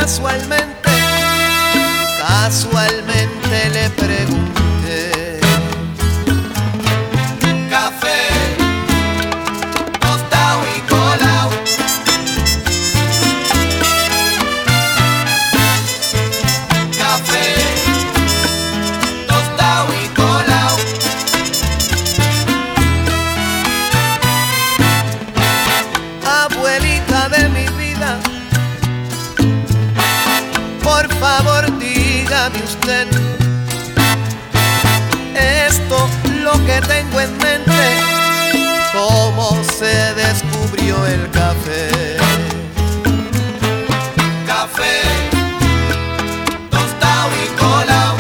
casualmente le pregunté: café, tostado y colado. Café, tostado y colado. Abuelita de mi vida, por favor dígame usted, esto lo que tengo en mente, ¿cómo se descubrió el café? Café, tostado y colado.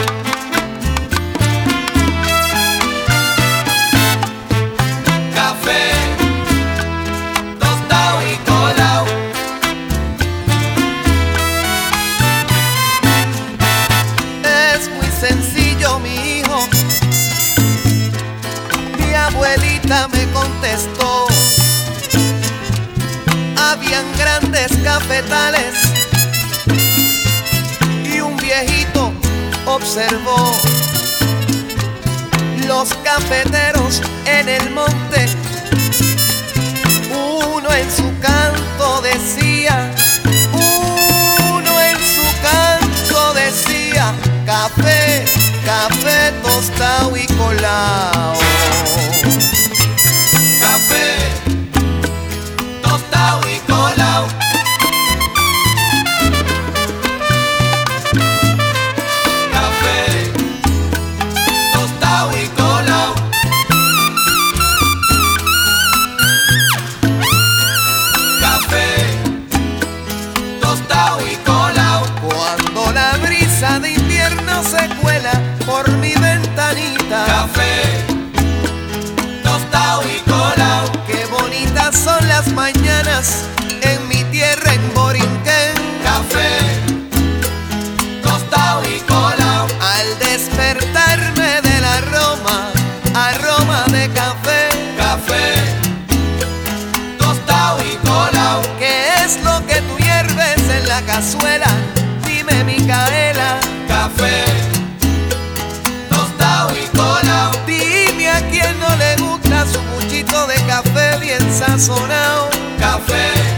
Café, tostado y colado. Es muy sencillo, mi hijo. Mi abuelita me contestó. Habían grandes cafetales y un viejito observó los cafeteros en el monte. Uno en su canto decía, uno en su canto decía: café, café tostado y colado. Café, tostado y colado. Café, tostado y colado. Café, tostado y colado. Cuando la brisa de invierno se cuela por mi ventanita: café, tostado y colado. Qué bonitas son las mañanas en mi tierra, en Borinquén. Café, tostado y colado. Al despertarme del aroma, aroma de café. Café, tostado y colado. ¿Qué es lo que tú hierves en la cazuela? Dime, Micaela. Café, tostado y colado. Dime a quién no le gusta su cuchito de café bien sazonado. Café,